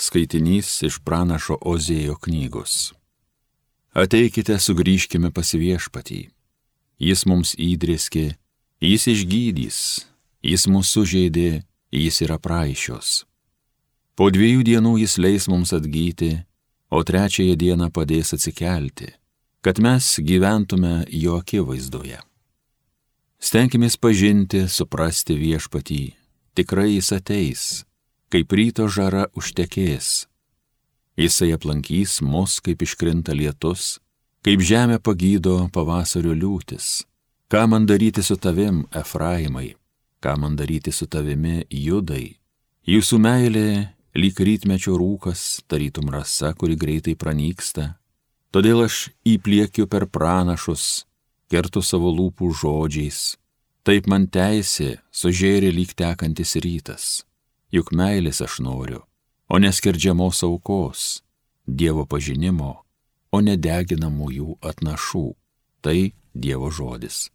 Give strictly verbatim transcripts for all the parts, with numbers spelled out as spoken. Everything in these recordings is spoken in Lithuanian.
Skaitinys iš pranašo Ozėjo knygos. Ateikite, sugrįžkime pas Viešpatį. Jis mums įdrėskė, jis išgydys, jis mūsų sužeidė, jis yra praaišios. Po dviejų dienų jis leis mums atgyti, o trečiąją dieną padės atsikelti, kad mes gyventume jo akivaizdoje. Stenkimės pažinti, suprasti Viešpatį, tikrai jis ateis, kaip ryto žara užtekės. Jisai aplankys mus, kaip iškrinta lietus, kaip žemė pagydo pavasario liūtis. Ką man daryti su tavim, Efraimai, ką man daryti su tavimi, Judai? Jūsų meilė lyg rytmečio rūkas, tarytum rasa, kuri greitai pranyksta. Todėl aš įpliekiu per pranašus, kertu savo lūpų žodžiais. Taip man teisė sužėrė lyg tekantis rytas. Juk meilės aš noriu, o neskerdžiamos aukos, Dievo pažinimo, o nedeginamųjų atnašų. Tai Dievo žodis.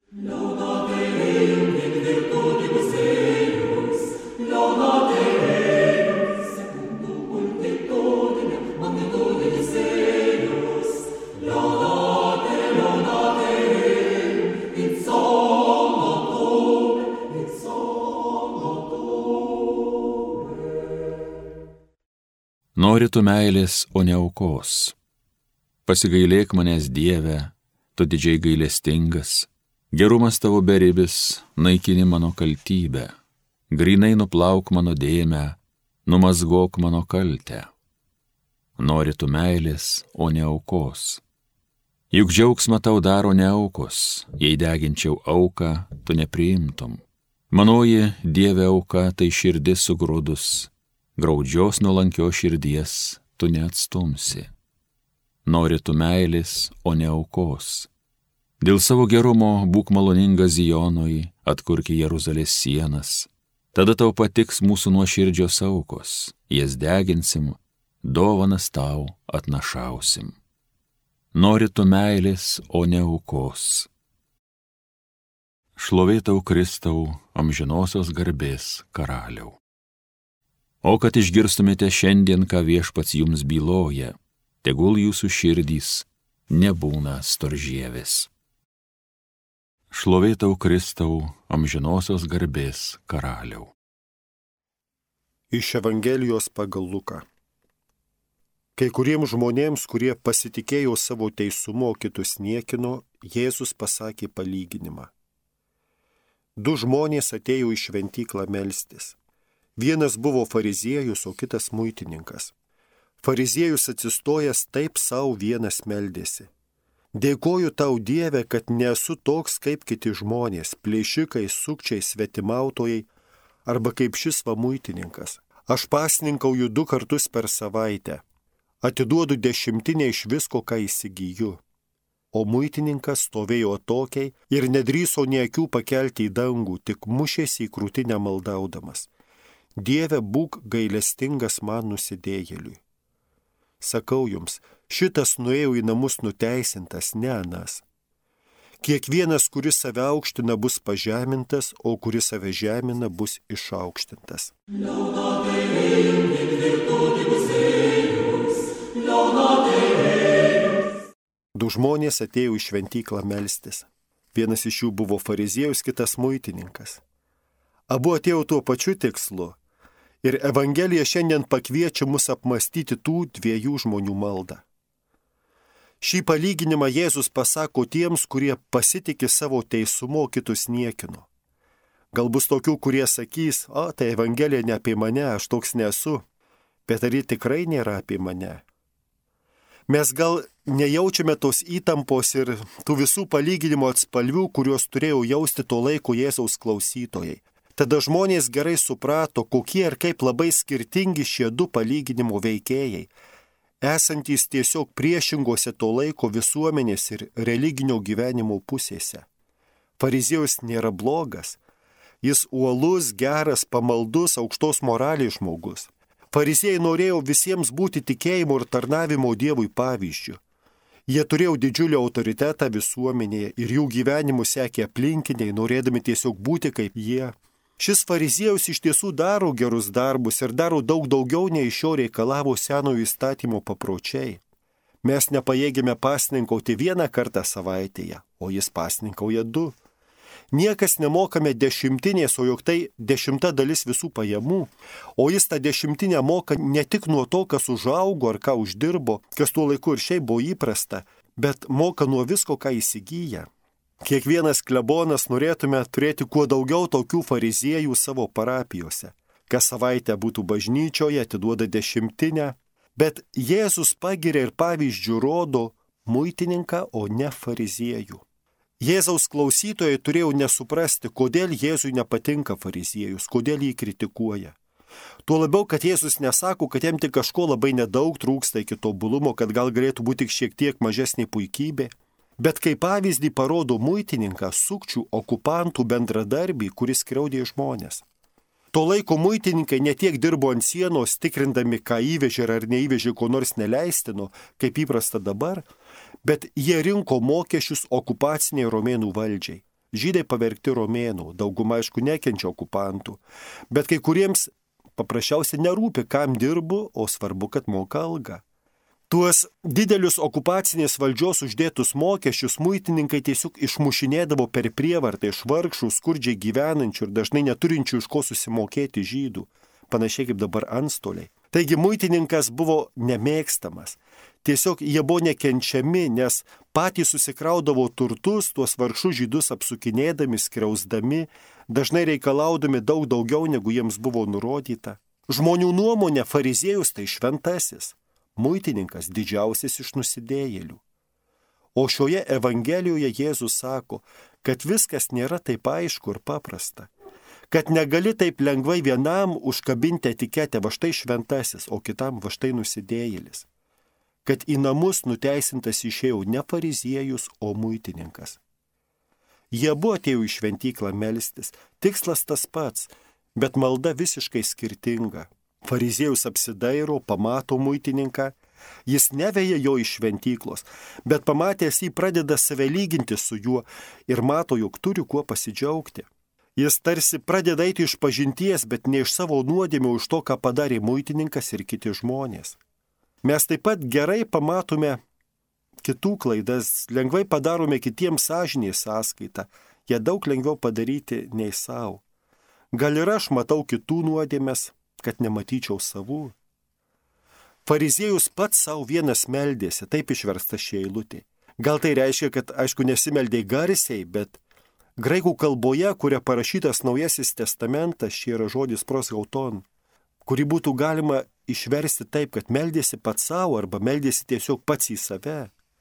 Nori tu meilės, o ne aukos. Pasigailėk manęs, Dieve, tu didžiai gailestingas. Gerumas tavo beribis, naikini mano kaltybę. Grinai nuplauk mano dėmę, numazgok mano kaltę. Nori tu meilės, o ne aukos. Juk džiaugsmą tau daro ne aukos, jei deginčiau auką, tu nepriimtum. Manoji Dieve auka, tai širdis sugrūdus. Graudžios nuolankios širdies tu neatstumsi. Nori tu meilės, o ne aukos. Dėl savo gerumo būk maloningas Zijonui, atkurki Jeruzalės sienas. Tada tau patiks mūsų nuoširdžios aukos, jas deginsim, dovanas tau atnašausim. Nori tu meilės, o ne aukos. Šlovė tau, Kristau, amžinosios garbės karaliau. O kad išgirstumėte šiandien, ką Viešpats jums byloja, tegul jūsų širdys nebūna storžievės. Šlovė tau, Kristau, amžinosios garbės karaliau. Iš Evangelijos pagal Luką. Kai kuriems žmonėms, kurie pasitikėjo savo teisumo, kitus niekino, Jėzus pasakė palyginimą. Du žmonės atėjo į šventyklą melstis. Vienas buvo fariziejus, o kitas muitininkas. Fariziejus atsistojęs taip savo vienas meldėsi. Dėkoju tau, Dieve, kad nesu toks kaip kiti žmonės, plėšikai, sukčiai, svetimautojai, arba kaip šis va muitininkas. Aš pasninkauju du kartus per savaitę. Atiduodu dešimtinę iš visko, ką įsigyju. O muitininkas stovėjo atokiai ir nedrįso nė akių pakelti į dangų, tik mušėsi į krūtinę maldaudamas. Dieve, būk gailestingas man nusidėjėliui. Sakau jums, šitas nuėjo į namus nuteisintas, ne anas. Kiekvienas, kuris save aukština, bus pažemintas, o kuris save žemina, bus išaukštintas. Du žmonės atėjo į šventyklą melstis. Vienas iš jų buvo fariziejus, kitas muitininkas. Abu atėjo tuo pačiu tikslu. Ir Evangelija šiandien pakviečia mus apmastyti tų dviejų žmonių maldą. Šį palyginimą Jėzus pasako tiems, kurie pasitikė savo teisumo, kitus niekino. Gal bus tokių, kurie sakys, o tai Evangelija ne apie mane, aš toks nesu, bet ar ji tikrai nėra apie mane? Mes gal nejaučiame tos įtampos ir tų visų palyginimo atspalvių, kuriuos turėjo jausti to laiko Jėzaus klausytojai. Tada žmonės gerai suprato, kokie ir kaip labai skirtingi šie du palyginimo veikėjai, esantys tiesiog priešingose to laiko visuomenės ir religinio gyvenimo pusėse. Fariziejus nėra blogas, jis uolus, geras, pamaldus, aukštos moralės žmogus. Fariziejai norėjo visiems būti tikėjimo ir tarnavimo Dievui pavyzdžiu. Jie turėjo didžiulį autoritetą visuomenėje ir jų gyvenimu sekė aplinkiniai, norėdami tiesiog būti kaip jie. Šis fariziejus iš tiesų daro gerus darbus ir daro daug daugiau nei iš jo reikalavo senojo įstatymo papročiai. Mes nepajėgėme pasninkauti vieną kartą savaitėje, o jis pasninkauja du. Niekas nemokame dešimtinės, o juk tai dešimta dalis visų pajamų, o jis tą dešimtinę moka ne tik nuo to, kas užaugo ar ką uždirbo, kas tuo laiku ir šiaip buvo įprasta, bet moka nuo visko, ką įsigyja. Kiekvienas klebonas norėtume turėti kuo daugiau tokių fariziejų savo parapijose. Kas savaitę būtų bažnyčioje, atiduoda dešimtinę, bet Jėzus pagiria ir pavyzdžių rodo muitininką, o ne fariziejų. Jėzaus klausytojai turėjo nesuprasti, kodėl Jėzui nepatinka fariziejus, kodėl jį kritikuoja. Tuo labiau, kad Jėzus nesako, kad jam tik kažko labai nedaug trūksta iki tobulumo, kad gal galėtų būti tik šiek tiek mažesnė puikybė. Bet kaip pavyzdį parodo muitininką, sukčių, okupantų bendradarbį, kuris skriaudė žmonės. To laiko muitininkai ne tiek dirbo ant sienos, tikrindami, ką įvežė ar neįvežė, ko nors neleistino, kaip įprasta dabar, bet jie rinko mokesčius okupaciniai romėnų valdžiai. Žydai pavergti romėnų, dauguma aišku nekenčia okupantų, bet kai kuriems paprasčiausiai nerūpi, kam dirbu, o svarbu, kad moka algą. Tuos didelius okupacinės valdžios uždėtus mokesčius muitininkai tiesiog išmušinėdavo per prievartą iš vargšų, skurdžiai gyvenančių ir dažnai neturinčių iš ko susimokėti žydų, panašiai kaip dabar antstoliai. Taigi muitininkas buvo nemėgstamas. Tiesiog jie buvo nekenčiami, nes patys susikraudavo turtus, tuos vargšus žydus apsukinėdami, skriausdami, dažnai reikalaudami daug daugiau, negu jiems buvo nurodyta. Žmonių nuomonė fariziejus tai šventasis. Muitininkas didžiausias iš nusidėjėlių. O šioje Evangelijoje Jėzus sako, kad viskas nėra taip aišku ir paprasta. Kad negali taip lengvai vienam užkabinti etiketę va štai šventasis, o kitam va štai nusidėjėlis. Kad į namus nuteisintas išėjo ne fariziejus, o muitininkas. Jie buvo atėjo į šventyklą melstis, tikslas tas pats, bet malda visiškai skirtinga. Fariziejus apsidairo, pamato muitininką, jis neveja jo iš šventyklos, bet pamatęs jį pradeda save lyginti su juo ir mato, jog turi kuo pasidžiaugti. Jis tarsi pradeda eiti iš pažinties, bet ne iš savo nuodėmių už to, ką padarė muitininkas ir kiti žmonės. Mes taip pat gerai pamatome kitų klaidas, lengvai padarome kitiems sąžinės sąskaitą, jie daug lengviau padaryti nei savo. Gal ir aš matau kitų nuodėmes, kad nematyčiau savų. Fariziejus pats savo vienas meldėsi, taip išversta šie eilutė. Gal tai reiškia, kad aišku nesimeldė garsiai, bet graikų kalboje, kuria parašytas Naujasis testamentas, čia yra žodis prosauton, kurį būtų galima išversti taip, kad meldėsi pats savo arba meldėsi tiesiog pats į save.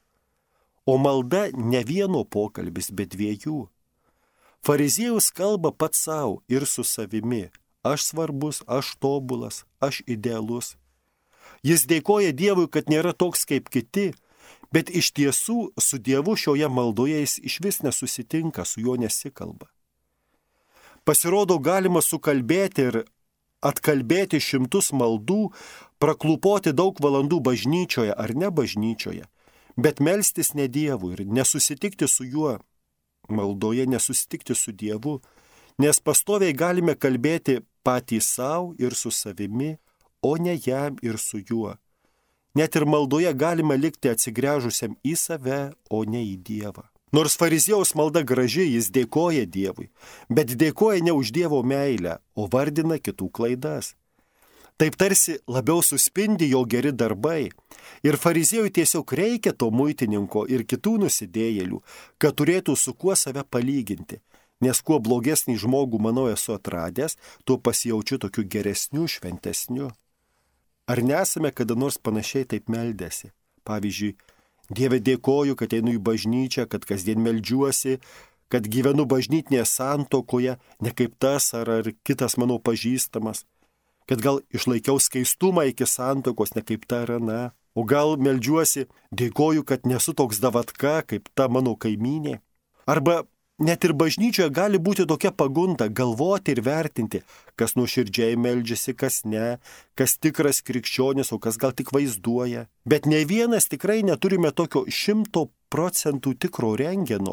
O malda ne vieno pokalbis, bet dviejų. Fariziejus kalba pats savo ir su savimi. Aš svarbus, aš tobulas, aš idealus. Jis dėkoja Dievui, kad nėra toks kaip kiti, bet iš tiesų su Dievu šioje maldoje jis išvis nesusitinka, su juo nesikalba. Pasirodo, galima sukalbėti ir atkalbėti šimtus maldų, praklupoti daug valandų bažnyčioje ar ne bažnyčioje, bet melstis ne Dievui ir nesusitikti su juo maldoje, nesusitikti su Dievu, nes pastoviai galime kalbėti patys savo ir su savimi, o ne jam ir su juo. Net ir maldoje galima likti atsigręžusiam į save, o ne į Dievą. Nors fariziejaus malda graži, jis dėkoja Dievui, bet dėkoja ne už Dievo meilę, o vardina kitų klaidas. Taip tarsi labiau suspindi jo geri darbai. Ir fariziejui tiesiog reikia to muitininko ir kitų nusidėjėlių, kad turėtų su kuo save palyginti. Nes kuo blogesnį žmogų, manau, esu atradęs, tuo pasijaučiu tokiu geresniu, šventesniu. Ar nesame kada nors panašiai taip meldėsi? Pavyzdžiui, Dieve dėkoju, kad einu į bažnyčią, kad kasdien meldžiuosi, kad gyvenu bažnytinėje santuokoje, ne kaip tas ar, ar kitas mano pažįstamas, kad gal išlaikiau skaistumą iki santuokos, ne kaip ta ar ana, o gal meldžiuosi, dėkoju, kad nesu toks davatka, kaip ta mano kaimynė. Arba net ir bažnyčioje gali būti tokia pagunda galvoti ir vertinti, kas nuoširdžiai meldžiasi, kas ne, kas tikras krikščionis, o kas gal tik vaizduoja. Bet ne vienas tikrai neturime tokio šimto procentų tikro rengeno,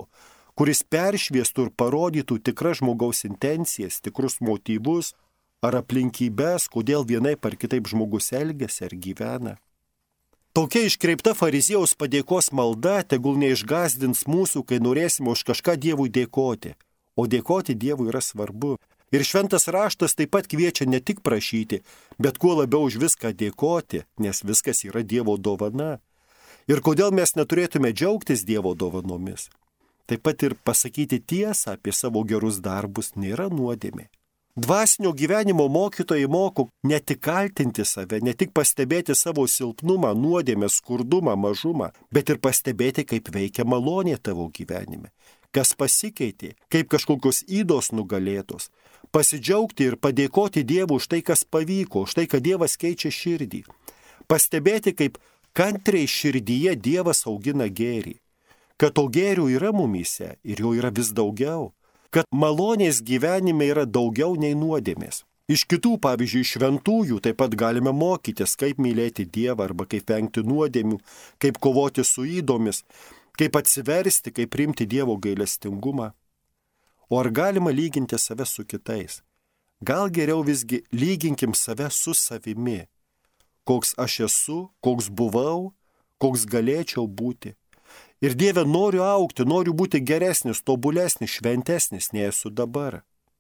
kuris peršviestų ir parodytų tikras žmogaus intencijas, tikrus motyvus ar aplinkybės, kodėl vienaip ar kitaip žmogus elgiasi ar gyvena. Tokia iškreipta fariziejaus padėkos malda tegul neišgąsdins mūsų, kai norėsime už kažką Dievui dėkoti, o dėkoti Dievui yra svarbu. Ir šventas raštas taip pat kviečia ne tik prašyti, bet kuo labiau už viską dėkoti, nes viskas yra Dievo dovana. Ir kodėl mes neturėtume džiaugtis Dievo dovanomis. Taip pat ir pasakyti tiesą apie savo gerus darbus nėra nuodėmė. Dvasinio gyvenimo mokytojai moko ne tik kaltinti save, ne tik pastebėti savo silpnumą, nuodėmę, skurdumą, mažumą, bet ir pastebėti, kaip veikia malonė tavo gyvenime. Kas pasikeitė, kaip kažkokios ydos nugalėtos. Pasidžiaugti ir padėkoti Dievui už tai, kas pavyko, už tai, kad Dievas keičia širdį. Pastebėti, kaip kantriai širdyje Dievas augina gėrį. Kad to gėrių yra mumyse ir jo yra vis daugiau. Kad malonės gyvenime yra daugiau nei nuodėmės. Iš kitų, pavyzdžiui, šventųjų taip pat galime mokytis, kaip mylėti Dievą arba kaip vengti nuodėmių, kaip kovoti su ydomis, kaip atsiversti, kaip priimti Dievo gailestingumą. O ar galima lyginti save su kitais? Gal geriau visgi lyginkim save su savimi. Koks aš esu, koks buvau, koks galėčiau būti. Ir Dieve, noriu augti, noriu būti geresnis, tobulesnis, šventesnis, nei esu dabar.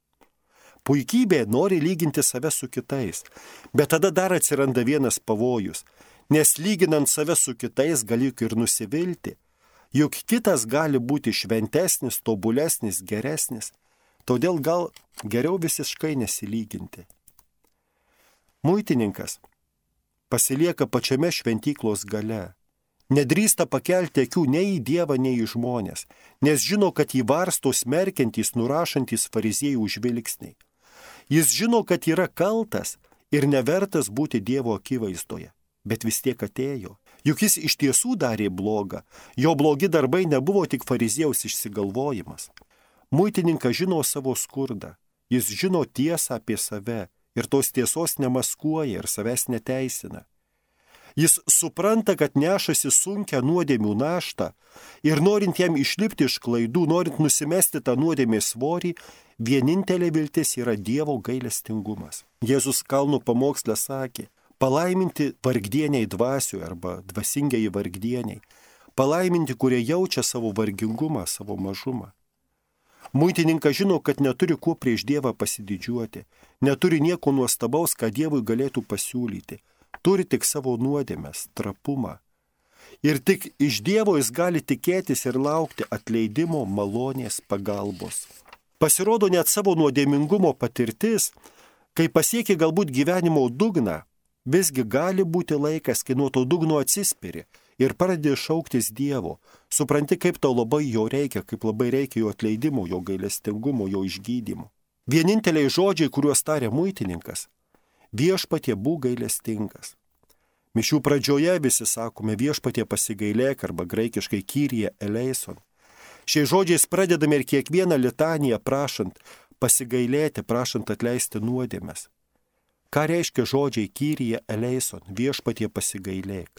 Puikybė nori lyginti save su kitais, bet tada dar atsiranda vienas pavojus, nes lyginant save su kitais gali ir nusivilti, juk kitas gali būti šventesnis, tobulesnis, geresnis, todėl gal geriau visiškai nesilyginti. Muitininkas pasilieka pačiame šventyklos gale. Nedrįsta pakelti akių nei į Dievą, nei į žmonės, nes žino, kad jį varsto smerkiantys, nurašantys fariziejų žvilgsniai. Jis žino, kad yra kaltas ir nevertas būti Dievo akivaizdoje, bet vis tiek atėjo. Juk jis iš tiesų darė blogą, jo blogi darbai nebuvo tik fariziejaus išsigalvojimas. Muitininkas žino savo skurdą, jis žino tiesą apie save ir tos tiesos nemaskuoja ir savęs neteisina. Jis supranta, kad nešasi sunkią nuodėmių naštą ir norint jam išlipti iš klaidų, norint nusimesti tą nuodėmės svorį, vienintelė viltis yra Dievo gailestingumas. Jėzus kalnų pamoksle sakė, palaiminti vargdieniai dvasioje arba dvasingiai vargdieniai, palaiminti, kurie jaučia savo vargingumą, savo mažumą. Muitininkas žino, kad neturi kuo prieš Dievą pasididžiuoti, neturi nieko nuostabaus, ką Dievui galėtų pasiūlyti. Turi tik savo nuodėmes, trapumą. Ir tik iš Dievo jis gali tikėtis ir laukti atleidimo, malonės, pagalbos. Pasirodo, net savo nuodėmingumo patirtis, kai pasiekia galbūt gyvenimo dugną, visgi gali būti laikas, kai nuo to dugno atsispiri ir pradedi šauktis Dievo. Supranti, kaip tau labai jo reikia, kaip labai reikia jo atleidimo, jo gailestingumo, jo išgydymo. Vieninteliai žodžiai, kuriuos tarė muitininkas, viešpatie būk gailestingas. Mišių pradžioje visi sakome viešpatie pasigailėk arba graikiškai kyrie eleison. Šiais žodžiais pradedame ir kiekvieną litaniją prašant pasigailėti, prašant atleisti nuodėmes. Ką reiškia žodžiai kyrie eleison, viešpatie pasigailėk?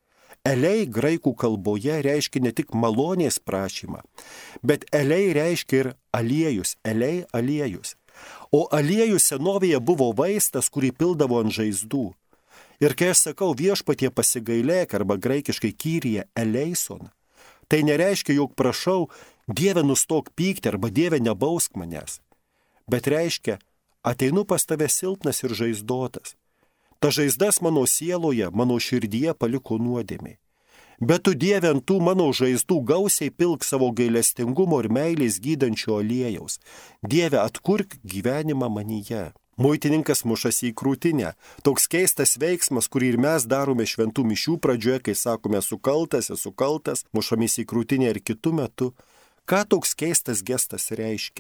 Elei graikų kalboje reiškia ne tik malonės prašymą, bet elei reiškia ir aliejus, elei aliejus. O aliejus senovėje buvo vaistas, kurį pildavo ant žaizdų. Ir kai aš sakau viešpatie pasigailėk arba graikiškai kyrie eleison, tai nereiškia, jog prašau, Dieve nustok pykti arba Dieve nebausk manęs. Bet reiškia, ateinu pas tave silpnas ir žaizdotas. Ta žaizdas mano sieloje, mano širdyje paliko nuodėmiai. Bet tu Dieve ant tų mano žaizdų gausiai pilk savo gailestingumo ir meilės gydančio aliejaus. Dieve, atkurk gyvenimą manyje. Muitininkas mušasi į krūtinę. Toks keistas veiksmas, kurį ir mes darome šventų mišių pradžioje, kai sakome esu kaltas, esu kaltas, mušamės į krūtinę ir kitu metu. Ką toks keistas gestas reiškia?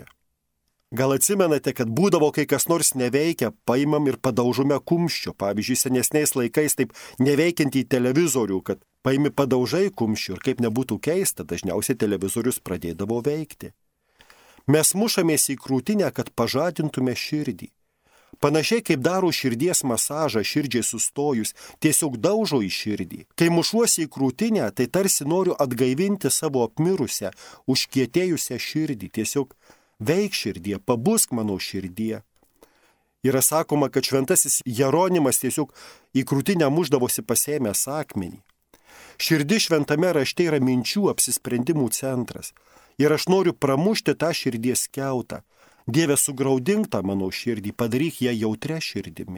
Gal atsimenate, kad būdavo, kai kas nors neveikia, paimam ir padaužome kumščio. Pavyzdžiui, senesniais laikais taip neveikiant į televizorių, kad paimi padaužai kumščių ir kaip nebūtų keista, dažniausiai televizorius pradėdavo veikti. Mes mušamės į krūtinę, kad pažadintume širdį. Panašiai kaip daro širdies masažą širdžiai sustojus, tiesiog daužo į širdį. Kai mušuosi į krūtinę, tai tarsi noriu atgaivinti savo apmirusią, užkietėjusią širdį. Tiesiog veik širdie, pabusk mano širdie. Yra sakoma, kad šventasis Jeronimas tiesiog į krūtinę muždavosi pasėmęs akmenį. Širdis šventame rašte yra minčių apsisprendimų centras. Ir aš noriu pramušti tą širdies kiautą. Dieve, sugraudink tą mano širdį, padaryk ją jautrę širdimi.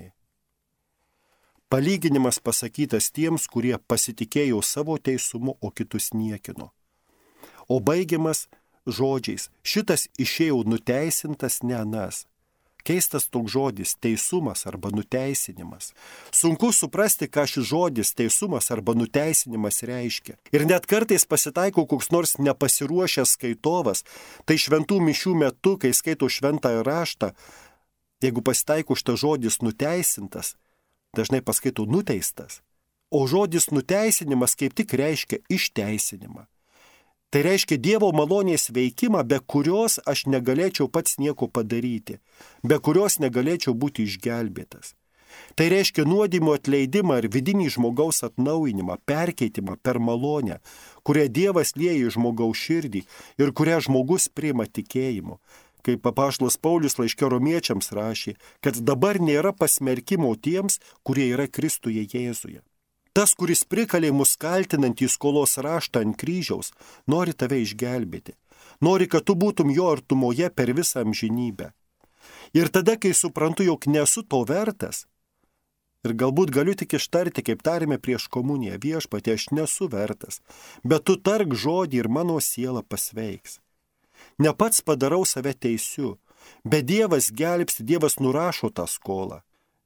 Palyginimas pasakytas tiems, kurie pasitikėjo savo teisumu, o kitus niekino. O baigiamas žodžiais, šitas išėjo nuteisintas, ne anas. Keistas toks žodis - teisumas arba nuteisinimas. Sunku suprasti, ką šis žodis teisumas arba nuteisinimas reiškia. Ir net kartais pasitaiko koks nors nepasiruošęs skaitovas, tai šventų mišių metu, kai skaito šventąjį raštą, jeigu pasitaiko šitas žodis nuteisintas, dažnai paskaito nuteistas. O žodis nuteisinimas kaip tik reiškia išteisinimą. Tai reiškia Dievo malonės veikimą, be kurios aš negalėčiau pats nieko padaryti, be kurios negalėčiau būti išgelbėtas. Tai reiškia nuodėmių atleidimą ir vidinį žmogaus atnaujinimą, perkeitimą per malonę, kurią Dievas lieja į žmogaus širdį ir kurią žmogus priima tikėjimu. Kaip apaštalas Paulius laiške Romiečiams rašė, kad dabar nėra pasmerkimo tiems, kurie yra Kristuje Jėzuje. Tas, kuris prikalė mus kaltinantį skolos raštą ant kryžiaus, nori tave išgelbėti. Nori, kad tu būtum jo artumoje per visą amžinybę. Ir tada, kai suprantu, jog nesu to vertas, ir galbūt galiu tik ištarti, kaip tarėme prieš komuniją, Viešpatie, aš nesu vertas, bet tu tark žodį ir mano siela pasveiks. Ne pats padarau save teisiu, bet Dievas gelbsti, Dievas nurašo tą skolą.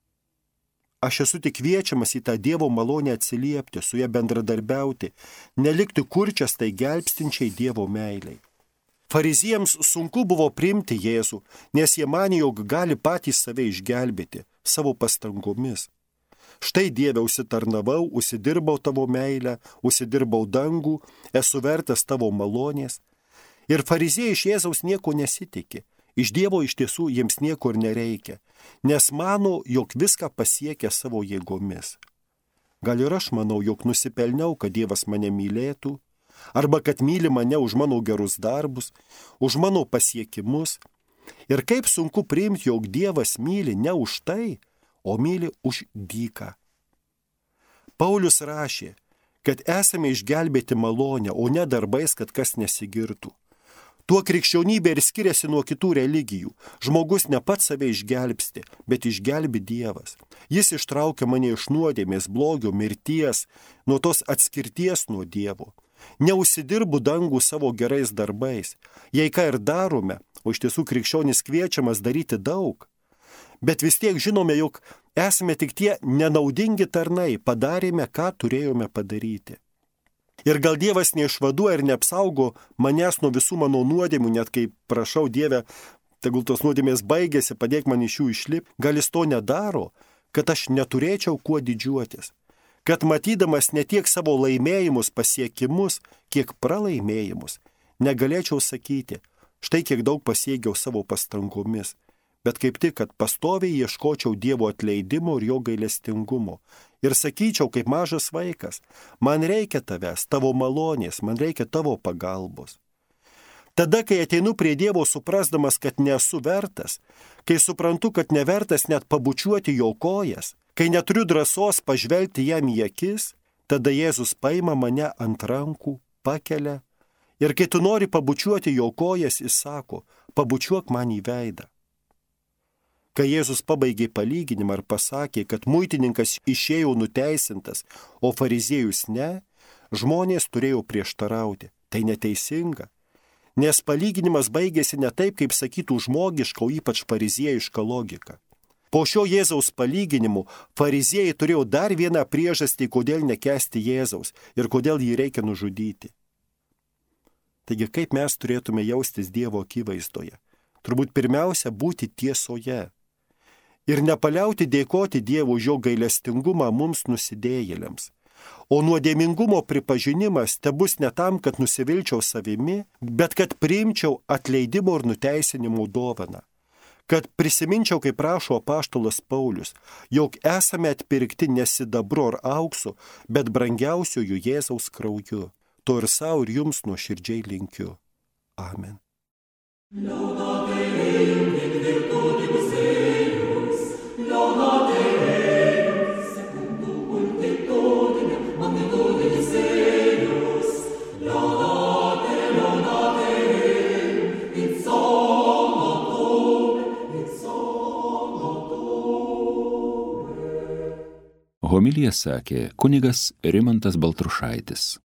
Aš esu tik kviečiamas į tą Dievo malonę atsiliepti, su ja bendradarbiauti, nelikti kurčias tai gelbstinčiai Dievo meiliai. Fariziejams sunku buvo priimti Jėzų, nes jie manė, jog gali patys save išgelbėti savo pastangomis. Štai Dieve, užsitarnavau, užsidirbau tavo meilę, užsidirbau dangų, esu vertas tavo malonės. Ir fariziejai iš Jėzaus nieko nesitikė. Iš Dievo iš tiesų jiems nieko ir nereikia, nes mano, jog viską pasiekia savo jėgomis. Gal ir aš manau, jog nusipelniau, kad Dievas mane mylėtų, arba kad myli mane už mano gerus darbus, už mano pasiekimus. Ir kaip sunku priimti, jog Dievas myli ne už tai, o myli už dyką. Paulius rašė, kad esame išgelbėti malonę, o ne darbais, kad kas nesigirtų. Tuo krikščionybė ir skiriasi nuo kitų religijų. Žmogus ne pats save išgelbsti, bet išgelbi Dievas. Jis ištraukia mane iš nuodėmės, blogio, mirties, nuo tos atskirties nuo Dievo. Neužsidirbu dangų savo gerais darbais. Jei ką ir darome, o iš tiesų krikščionis kviečiamas daryti daug, bet vis tiek žinome, jog esame tik tie nenaudingi tarnai, padarėme, ką turėjome padaryti. Ir gal Dievas neišvaduoja ir neapsaugo manęs nuo visų mano nuodėmių, net kai prašau Dieve, tegul tos nuodėmės baigėsi, padėk man iš jų išlipti, gal jis to nedaro, kad aš neturėčiau kuo didžiuotis. Kad matydamas ne tiek savo laimėjimus, pasiekimus, kiek pralaimėjimus, negalėčiau sakyti, štai kiek daug pasiekiau savo pastangomis, bet kaip tik, kad pastoviai ieškočiau Dievo atleidimo ir jo gailestingumo. Ir sakyčiau, kaip mažas vaikas, man reikia tavęs, tavo malonės, man reikia tavo pagalbos. Tada, kai ateinu prie Dievo suprasdamas, kad nesu vertas, kai suprantu, kad nevertas net pabučiuoti jo kojas, kai neturiu drąsos pažvelgti jam į akis, tada Jėzus paima mane ant rankų, pakelia. Ir kai tu nori pabučiuoti jo kojas, jis sako, pabučiuok man į veidą. Kai Jėzus pabaigė palyginimą ir pasakė, kad muitininkas išėjo nuteisintas, o fariziejus ne, žmonės turėjo prieštarauti. Tai neteisinga, nes palyginimas baigėsi ne taip, kaip sakytų žmogiška, o ypač fariziejiška logika. Po šio Jėzaus palyginimų fariziejai turėjo dar vieną priežastį, kodėl nekęsti Jėzaus ir kodėl jį reikia nužudyti. Taigi, kaip mes turėtume jaustis Dievo akivaizdoje? Turbūt pirmiausia būti tiesoje. Ir nepaliauti dėkoti Dievo už jo gailestingumą mums nusidėjėliams. O nuodėmingumo pripažinimas te bus ne tam, kad nusivilčiau savimi, bet kad priimčiau atleidimo ir nuteisinimo dovaną. kad prisiminčiau, kaip prašo apaštalas Paulius, jog esame atpirkti ne sidabru ar auksu, bet brangiausiųjų Jėzaus krauju. To ir savo ir jums nuoširdžiai linkiu. Amen. Laudate Deum in virtutibus eius, laudate Deum secundum multitudinem magnitudinis eius, laudate, laudate Deum in somnotum, in somnotum. Homiliją sakė kunigas Rimantas Baltrušaitis.